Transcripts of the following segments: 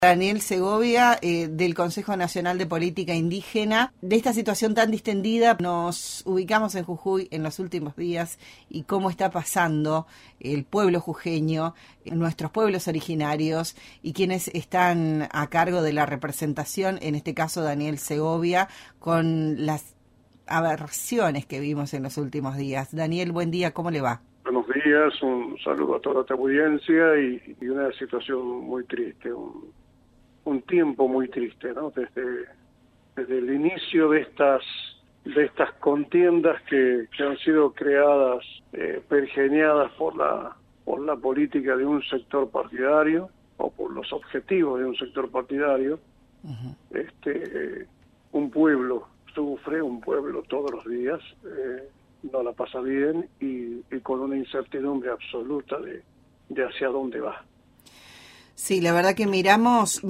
Daniel Segovia, del Consejo Nacional de Política Indígena. De esta situación tan distendida, nos ubicamos en Jujuy en los últimos días y cómo está pasando el pueblo jujeño, nuestros pueblos originarios y quienes están a cargo de la representación, en este caso Daniel Segovia, con las aberraciones que vimos en los últimos días. Daniel, buen día, ¿cómo le va? Buenos días, un saludo a toda tu audiencia y una situación muy triste, un tiempo muy triste, ¿no? Desde el inicio de estas contiendas que han sido creadas, pergeñadas por la política de un sector partidario o por los objetivos de un sector partidario. Uh-huh. Un pueblo sufre, un pueblo todos los días no la pasa bien y con una incertidumbre absoluta de hacia dónde va. Sí, la verdad que miramos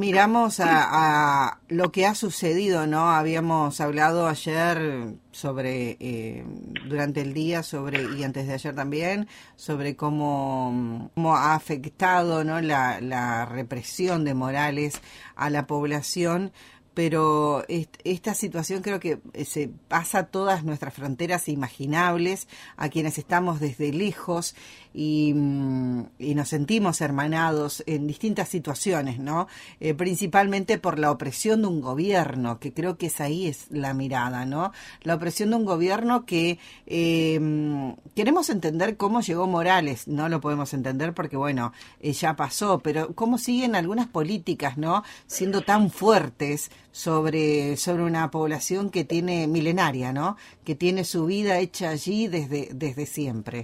a lo que ha sucedido, ¿no? Habíamos hablado ayer sobre, durante el día, y antes de ayer también, sobre cómo ha afectado, ¿no? la represión de Morales a la población. Pero esta situación creo que se pasa todas nuestras fronteras imaginables, a quienes estamos desde lejos y nos sentimos hermanados en distintas situaciones, ¿no? Principalmente por la opresión de un gobierno, que creo que es la mirada, ¿no? La opresión de un gobierno que queremos entender cómo llegó Morales, no lo podemos entender porque, bueno, ya pasó, pero cómo siguen algunas políticas, ¿no? Siendo tan fuertes sobre una población que tiene milenaria, ¿no? Que tiene su vida hecha allí desde siempre.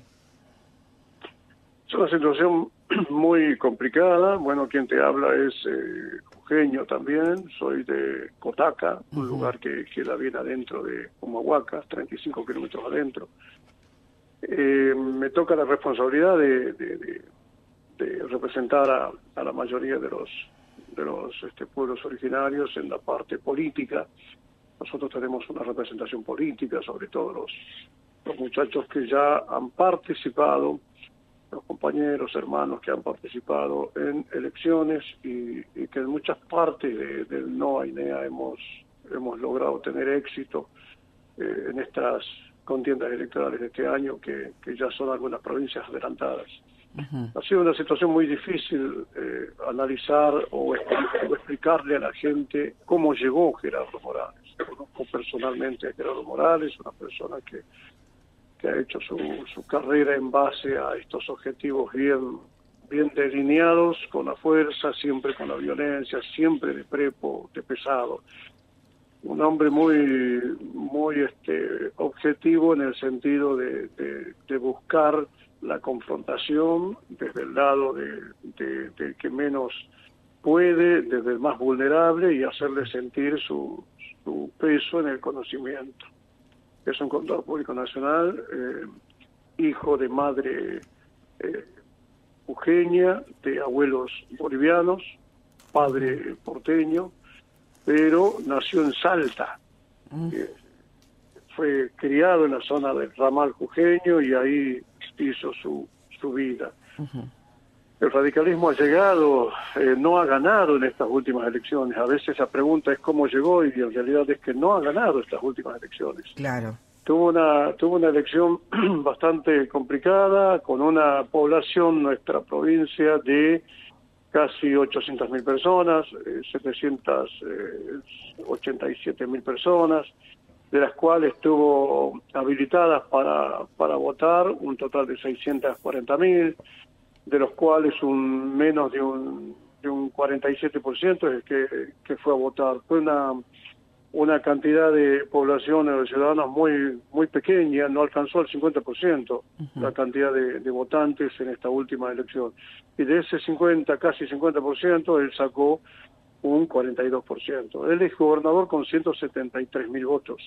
Es una situación muy complicada. Bueno, quien te habla es jujeño también. Soy de Cotaca, un uh-huh. lugar que queda bien adentro de Humahuaca, 35 kilómetros adentro. Me toca la responsabilidad de representar a la mayoría de los pueblos originarios en la parte política. Nosotros tenemos una representación política, sobre todo los muchachos que ya han participado, los compañeros, hermanos que han participado en elecciones y que en muchas partes del NOA y NEA hemos logrado tener éxito en estas contiendas electorales de este año, que ya son algunas provincias adelantadas. Uh-huh. Ha sido una situación muy difícil analizar o explicarle a la gente cómo llegó Gerardo Morales. Conozco personalmente a Gerardo Morales, una persona que ha hecho su carrera en base a estos objetivos bien delineados, con la fuerza, siempre con la violencia, siempre de prepo, de pesado. Un hombre muy objetivo en el sentido de buscar la confrontación desde el lado del que menos puede, desde el más vulnerable, y hacerle sentir su peso en el conocimiento. Es un contador público nacional, hijo de madre jujeña, de abuelos bolivianos, padre porteño, pero nació en Salta. Fue criado en la zona del ramal jujeño y ahí hizo su vida. Uh-huh. El radicalismo ha llegado, no ha ganado en estas últimas elecciones. A veces la pregunta es cómo llegó y en realidad es que no ha ganado estas últimas elecciones. Claro. Tuvo una elección bastante complicada, con una población, nuestra provincia, de casi 800.000 personas, 787.000 personas, de las cuales tuvo habilitadas para votar un total de 640.000, de los cuales menos de un 47% es el que fue a votar. Fue una cantidad de población de ciudadanos muy pequeña, no alcanzó el 50% uh-huh. la cantidad de votantes en esta última elección. Y de ese casi 50%, él sacó un 42%. Él es gobernador con 173.000 votos.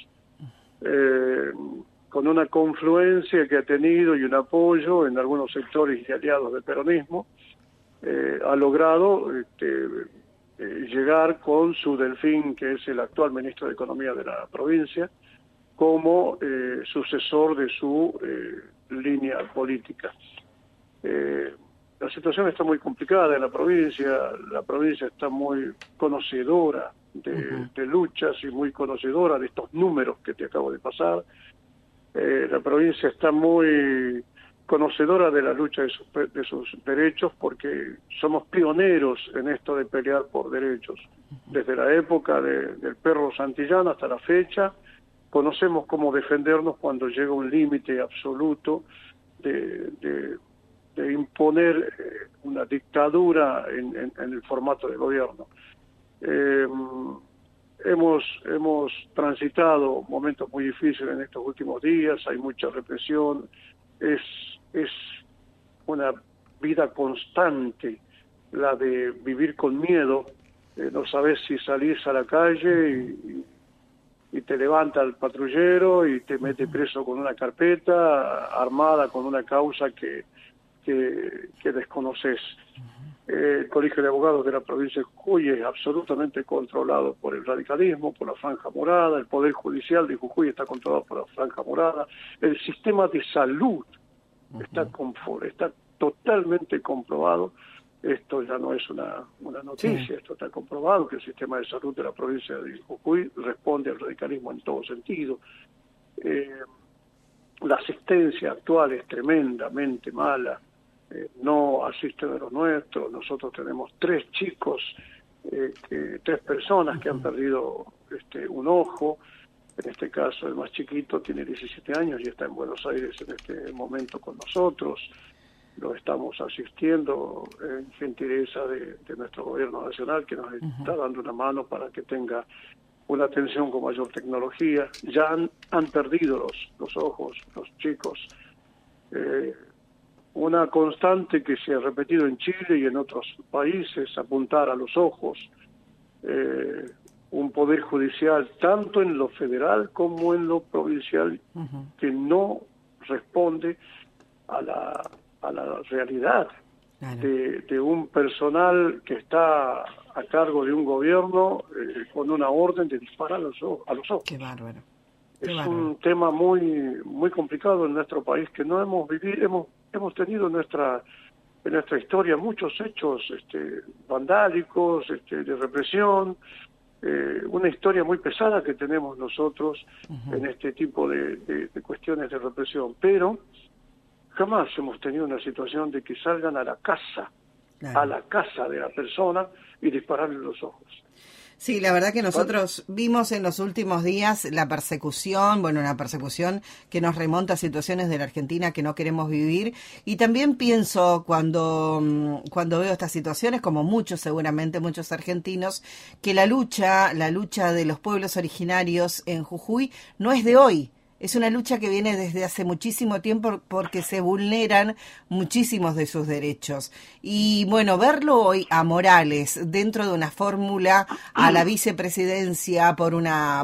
Con una confluencia que ha tenido y un apoyo en algunos sectores y aliados del peronismo, ha logrado llegar con su delfín, que es el actual ministro de Economía de la provincia, como sucesor de su línea política. la situación está muy complicada en la provincia está muy conocedora de luchas y muy conocedora de estos números que te acabo de pasar. La provincia está muy conocedora de la lucha de sus derechos porque somos pioneros en esto de pelear por derechos. Desde la época del perro santillano hasta la fecha, conocemos cómo defendernos cuando llega un límite absoluto de imponer una dictadura en el formato de gobierno. Hemos transitado momentos muy difíciles en estos últimos días, hay mucha represión, es una vida constante la de vivir con miedo, no sabes si salís a la calle y te levanta el patrullero y te mete preso con una carpeta armada con una causa que desconoces. El Colegio de Abogados de la provincia de Jujuy es absolutamente controlado por el radicalismo, por la Franja Morada, el Poder Judicial de Jujuy está controlado por la Franja Morada, el sistema de salud está totalmente comprobado. Esto ya no es una noticia, esto está comprobado que el sistema de salud de la provincia de Jujuy responde al radicalismo en todo sentido. La asistencia actual es tremendamente mala, no asisten a los nuestros. Nosotros tenemos 3 chicos, 3 personas que han perdido un ojo. En este caso el más chiquito tiene 17 años y está en Buenos Aires en este momento con nosotros. Lo estamos asistiendo en gentileza de nuestro gobierno nacional, que nos está dando una mano para que tenga una atención con mayor tecnología. Ya han perdido los ojos, los chicos. Una constante que se ha repetido en Chile y en otros países, apuntar a los ojos. Un poder judicial, tanto en lo federal como en lo provincial, que no responde a la realidad de un personal que está a cargo de un gobierno con una orden de disparar a los ojos. Qué bárbaro. Un tema muy complicado en nuestro país que no hemos vivido. Hemos tenido en nuestra historia muchos hechos vandálicos, de represión, una historia muy pesada que tenemos nosotros en este tipo de cuestiones de represión, pero jamás hemos tenido una situación de que salgan a la casa de la persona y dispararle los ojos. Sí, la verdad que nosotros vimos en los últimos días la persecución, una persecución que nos remonta a situaciones de la Argentina que no queremos vivir, y también pienso cuando veo estas situaciones, como seguramente muchos argentinos, que la lucha de los pueblos originarios en Jujuy no es de hoy. Es una lucha que viene desde hace muchísimo tiempo porque se vulneran muchísimos de sus derechos. Y verlo hoy a Morales dentro de una fórmula a la vicepresidencia por una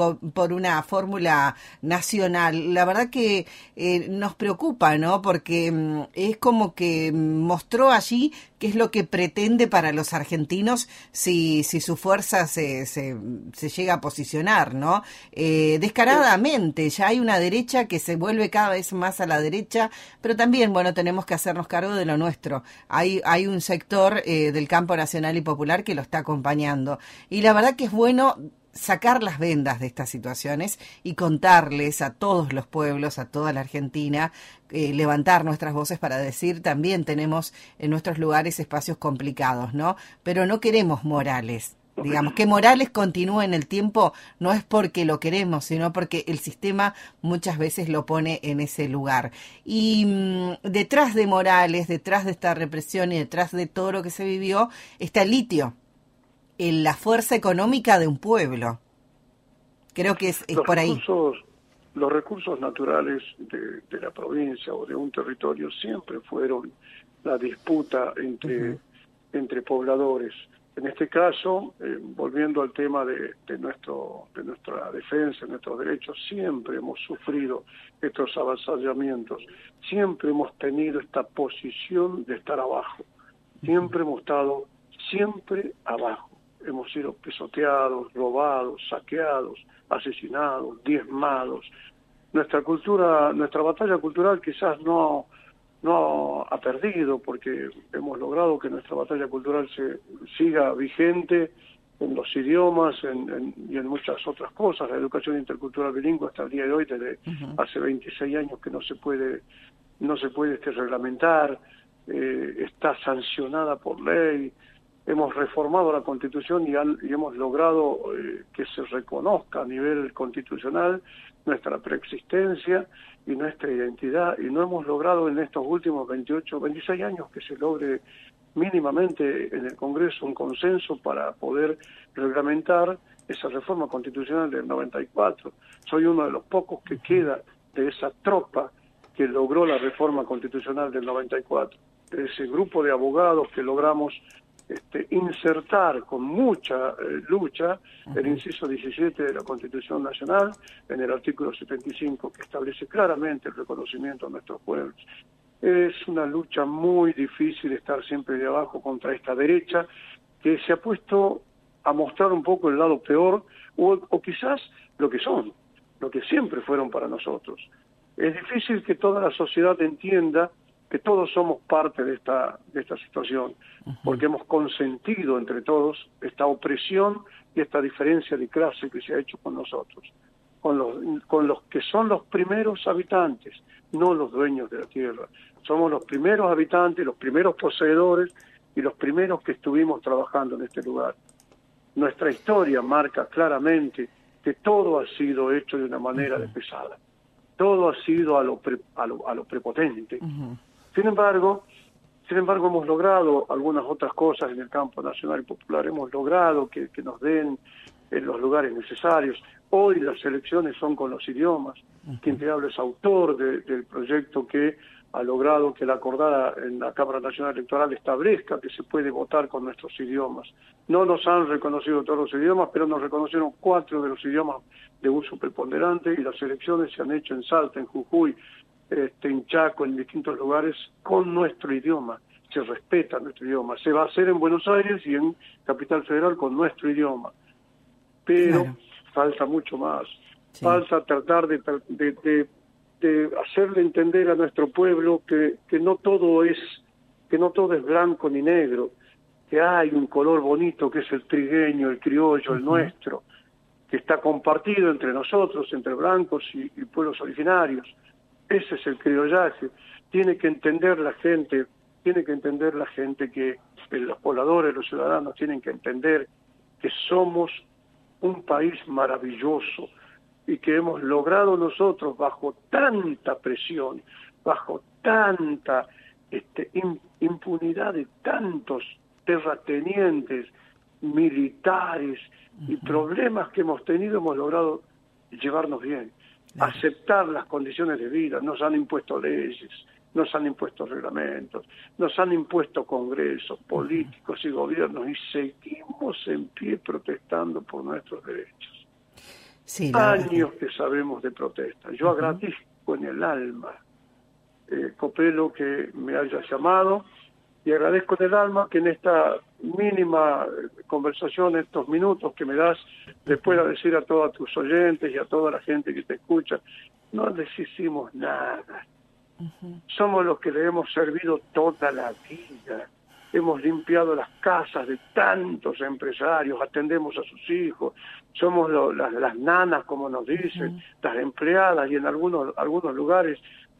fórmula nacional, la verdad que nos preocupa, ¿no? Porque es como que mostró allí qué es lo que pretende para los argentinos si su fuerza se llega a posicionar, ¿no? Descaradamente, ya hay una derecha que se vuelve cada vez más a la derecha, pero también, tenemos que hacernos cargo de lo nuestro. Hay un sector del campo nacional y popular que lo está acompañando. Y la verdad que es bueno sacar las vendas de estas situaciones y contarles a todos los pueblos, a toda la Argentina, levantar nuestras voces para decir también tenemos en nuestros lugares espacios complicados, ¿no? Pero no queremos Morales. Digamos, que Morales continúe en el tiempo no es porque lo queremos, sino porque el sistema muchas veces lo pone en ese lugar. Y detrás de Morales, detrás de esta represión y detrás de todo lo que se vivió, está el litio, la fuerza económica de un pueblo. Creo que es por ahí. Los recursos naturales de la provincia o de un territorio siempre fueron la disputa entre pobladores. En este caso, volviendo al tema de nuestra defensa, nuestros derechos, siempre hemos sufrido estos avasallamientos, siempre hemos tenido esta posición de estar abajo, siempre hemos estado abajo, hemos sido pisoteados, robados, saqueados, asesinados, diezmados. Nuestra batalla cultural quizás no no ha perdido, porque hemos logrado que nuestra batalla cultural siga vigente en los idiomas y en muchas otras cosas. La educación intercultural bilingüe hasta el día de hoy, desde hace 26 años que no se puede reglamentar, está sancionada por ley. Hemos reformado la Constitución y hemos logrado que se reconozca a nivel constitucional nuestra preexistencia y nuestra identidad, y no hemos logrado en estos últimos 26 años que se logre mínimamente en el Congreso un consenso para poder reglamentar esa reforma constitucional del 94. Soy uno de los pocos que queda de esa tropa que logró la reforma constitucional del 94, de ese grupo de abogados que logramos insertar con mucha lucha el inciso 17 de la Constitución Nacional en el artículo 75, que establece claramente el reconocimiento a nuestros pueblos. Es una lucha muy difícil estar siempre de abajo contra esta derecha que se ha puesto a mostrar un poco el lado peor o quizás lo que siempre fueron para nosotros. Es difícil que toda la sociedad entienda que todos somos parte de esta situación, porque hemos consentido entre todos esta opresión y esta diferencia de clase que se ha hecho con nosotros, con los que son los primeros habitantes, no los dueños de la tierra. Somos los primeros habitantes, los primeros poseedores y los primeros que estuvimos trabajando en este lugar. Nuestra historia marca claramente que todo ha sido hecho de una manera de pesada. Todo ha sido a lo prepotente. Sin embargo, hemos logrado algunas otras cosas en el campo nacional y popular. Hemos logrado que nos den en los lugares necesarios. Hoy las elecciones son con los idiomas. Quien te habla es autor del proyecto que ha logrado que la acordada en la Cámara Nacional Electoral establezca que se puede votar con nuestros idiomas. No nos han reconocido todos los idiomas, pero nos reconocieron 4 de los idiomas de uso preponderante, y las elecciones se han hecho en Salta, en Jujuy, en Chaco, en distintos lugares, con nuestro idioma. Se respeta nuestro idioma. Se va a hacer en Buenos Aires y en Capital Federal con nuestro idioma. Pero falta mucho más. Sí. Falta tratar de hacerle entender a nuestro pueblo que no todo es blanco ni negro, que hay un color bonito que es el trigueño, el criollo, el nuestro, que está compartido entre nosotros, entre blancos y pueblos originarios. Ese es el criollaje. Tiene que entender la gente que los pobladores, los ciudadanos tienen que entender que somos un país maravilloso y que hemos logrado nosotros, bajo tanta presión, bajo tanta impunidad de tantos terratenientes, militares y problemas que hemos tenido, hemos logrado llevarnos bien, aceptar las condiciones de vida. Nos han impuesto leyes, nos han impuesto reglamentos, nos han impuesto congresos, políticos y gobiernos, y seguimos en pie protestando por nuestros derechos. Sí, años que sabemos de protesta. Yo agradezco en el alma, Copelo, que me haya llamado, y agradezco en el alma que en esta mínima conversación, estos minutos que me das, le pueda decir a todos tus oyentes y a toda la gente que te escucha, no les hicimos nada. Somos los que le hemos servido toda la vida. Hemos limpiado las casas de tantos empresarios, atendemos a sus hijos, somos las nanas, como nos dicen, las empleadas, y en algunos lugares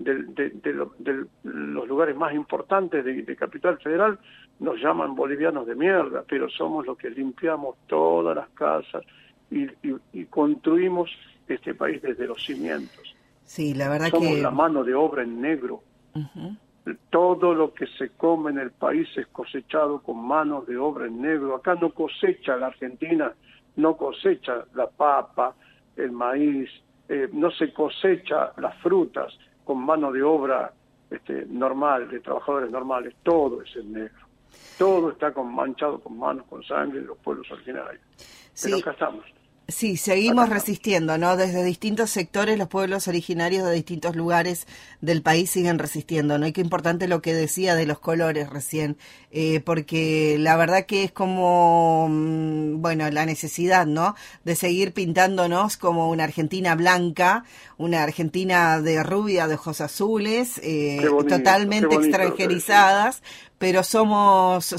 los lugares más importantes de Capital Federal nos llaman bolivianos de mierda, pero somos los que limpiamos todas las casas y construimos este país desde los cimientos. Sí, la verdad somos la mano de obra en negro. Todo lo que se come en el país es cosechado con manos de obra en negro. Acá no cosecha la Argentina, no cosecha la papa, el maíz, no se cosecha las frutas con mano de obra normal, de trabajadores normales. Todo es en negro. Todo está manchado con manos, con sangre de los pueblos originarios. Sí. Pero acá estamos. Sí, seguimos resistiendo, ¿no? Desde distintos sectores, los pueblos originarios de distintos lugares del país siguen resistiendo, ¿no? Y qué importante lo que decía de los colores recién, porque la verdad que es como, bueno, la necesidad, ¿no? De seguir pintándonos como una Argentina blanca, una Argentina de rubia, de ojos azules, totalmente qué bonito extranjerizadas, pero somos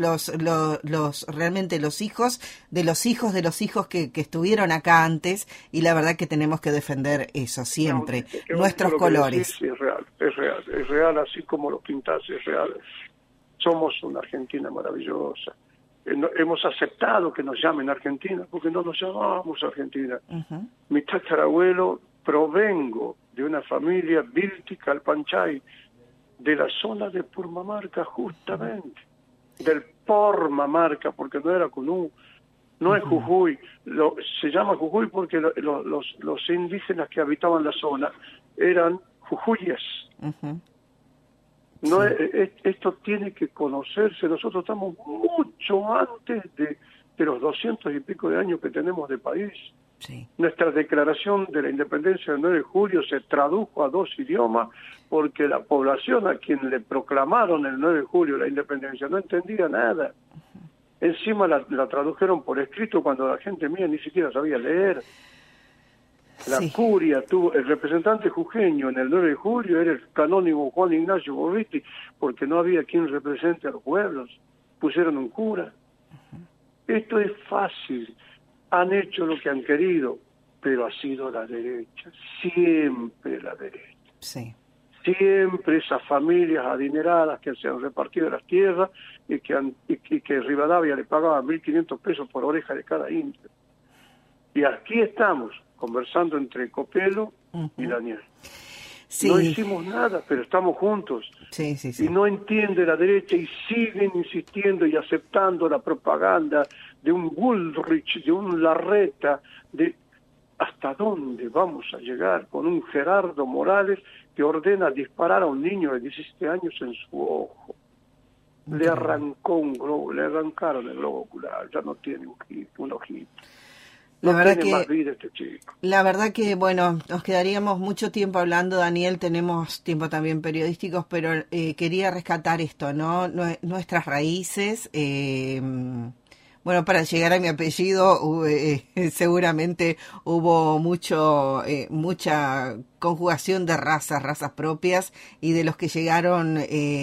realmente los hijos de los hijos de los hijos que estuvieron acá antes, y la verdad que tenemos que defender eso siempre, nuestros colores. Sí, es real, así como lo pintás, es real. Somos una Argentina maravillosa. Hemos aceptado que nos llamen Argentina, porque no nos llamamos Argentina. Uh-huh. Mi tatarabuelo, provengo de una familia Vilti Calpanchay, de la zona de Purmamarca, justamente, del Pormamarca, porque no era con U, no es Jujuy, se llama Jujuy porque los indígenas que habitaban la zona eran jujuyes. Uh-huh. No, sí. Esto tiene que conocerse. Nosotros estamos mucho antes de los 200 y pico de años que tenemos de país. Sí. Nuestra declaración de la independencia del 9 de julio se tradujo a 2 idiomas porque la población a quien le proclamaron el 9 de julio la independencia no entendía nada. Uh-huh. Encima la tradujeron por escrito cuando la gente mía ni siquiera sabía leer. La curia tuvo, el representante jujeño en el 9 de julio era el canónigo Juan Ignacio Borritti, porque no había quien represente a los pueblos. Pusieron un cura. Uh-huh. Esto es fácil. Han hecho lo que han querido, pero ha sido la derecha, siempre la derecha. Sí. Siempre esas familias adineradas que se han repartido las tierras y que Rivadavia le pagaba 1.500 pesos por oreja de cada indio. Y aquí estamos, conversando entre Copelo y Daniel. Sí. No hicimos nada, pero estamos juntos. Sí. Y no entiende la derecha y siguen insistiendo y aceptando la propaganda de un Bullrich, de un Larreta, de hasta dónde vamos a llegar con un Gerardo Morales que ordena disparar a un niño de 17 años en su ojo. Le arrancó le arrancaron el globo ocular, ya no tiene un ojito. No tiene más vida este chico. La verdad que, bueno, nos quedaríamos mucho tiempo hablando, Daniel, tenemos tiempo también periodísticos, pero quería rescatar esto, ¿no? Nuestras raíces. Bueno, para llegar a mi apellido seguramente hubo mucha conjugación de razas propias y de los que llegaron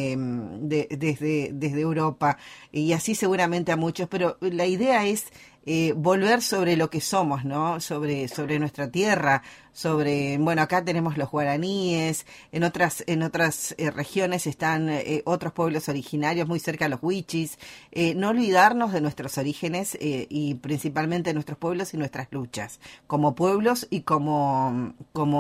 desde Europa, y así seguramente a muchos, pero la idea es volver sobre lo que somos, ¿no? Sobre nuestra tierra, bueno, acá tenemos los guaraníes, en otras regiones están otros pueblos originarios, muy cerca de los huichis. No olvidarnos de nuestros orígenes y principalmente de nuestros pueblos y nuestras luchas, como pueblos y como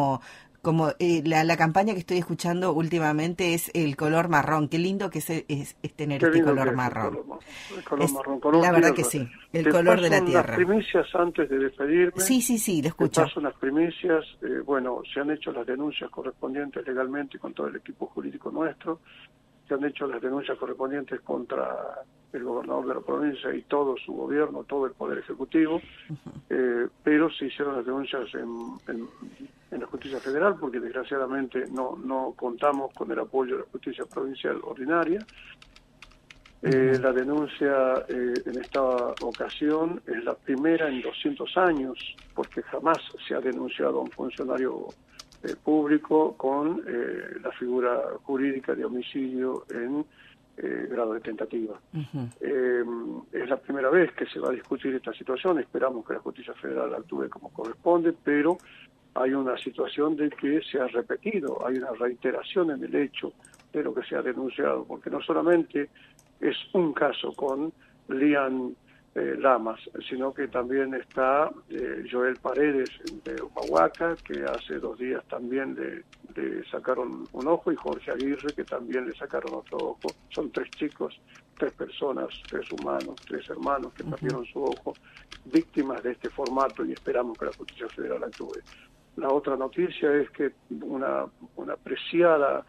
la campaña que estoy escuchando últimamente es el color marrón. Qué lindo que es tener este color marrón. El color marrón. La verdad que sí, el color de la tierra. Las primicias antes de despedirme. Sí, lo escucho. Te paso unas primicias. Bueno, se han hecho las denuncias correspondientes legalmente con todo el equipo jurídico nuestro. Se han hecho las denuncias correspondientes contra el gobernador de la provincia y todo su gobierno, todo el Poder Ejecutivo, pero se hicieron las denuncias en la Justicia Federal porque desgraciadamente no contamos con el apoyo de la Justicia Provincial Ordinaria. La denuncia en esta ocasión es la primera en 200 años porque jamás se ha denunciado a un funcionario público con la figura jurídica de homicidio en grado de tentativa. Uh-huh. Es la primera vez que se va a discutir esta situación, esperamos que la Justicia Federal actúe como corresponde, pero hay una situación de que se ha repetido, hay una reiteración en el hecho de lo que se ha denunciado, porque no solamente es un caso con Lian Lamas, sino que también está Joel Paredes de Humahuaca, que hace 2 días también le sacaron un ojo, y Jorge Aguirre, que también le sacaron otro ojo. Son 3 chicos, 3 personas, 3 humanos, 3 hermanos que perdieron su ojo, víctimas de este formato, y esperamos que la Justicia Federal actúe. La otra noticia es que una apreciada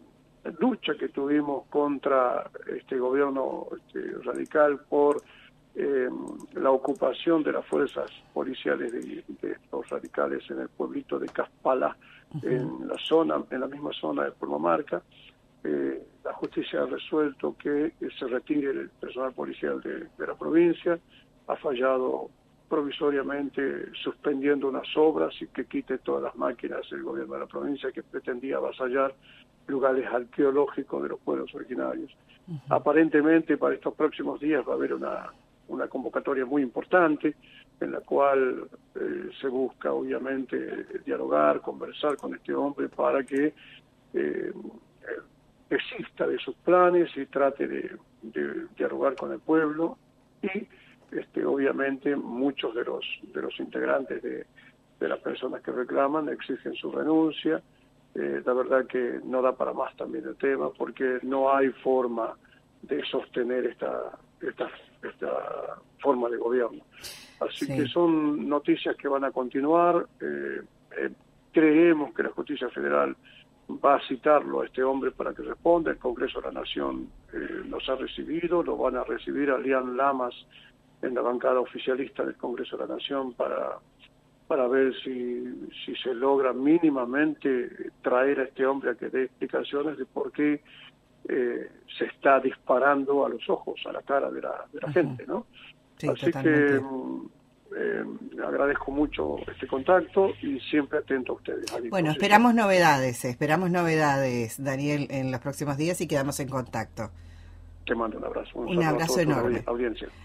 lucha que tuvimos contra este gobierno radical por la ocupación de las fuerzas policiales de los radicales en el pueblito de Caspala, en la misma zona de Purmamarca. La justicia ha resuelto que se retire el personal policial de la provincia, ha fallado provisoriamente suspendiendo unas obras y que quite todas las máquinas del gobierno de la provincia que pretendía avasallar lugares arqueológicos de los pueblos originarios. Aparentemente para estos próximos días va a haber una convocatoria muy importante en la cual se busca obviamente dialogar, conversar con este hombre para que desista de sus planes y trate de dialogar con el pueblo y obviamente muchos de los integrantes de las personas que reclaman exigen su renuncia. La verdad que no da para más también el tema porque no hay forma de sostener esta forma de gobierno. Así que son noticias que van a continuar. Creemos que la Justicia Federal va a citarlo a este hombre para que responda. El Congreso de la Nación los ha recibido, lo van a recibir a Lian Lamas en la bancada oficialista del Congreso de la Nación para ver si se logra mínimamente traer a este hombre a que dé explicaciones de por qué se está disparando a los ojos, a la cara de la gente, ¿no? Sí, así totalmente. que agradezco mucho este contacto y siempre atento a ustedes. Bueno, esperamos novedades, Daniel, en los próximos días y quedamos en contacto. Te mando un abrazo. Un abrazo enorme. Audiencia.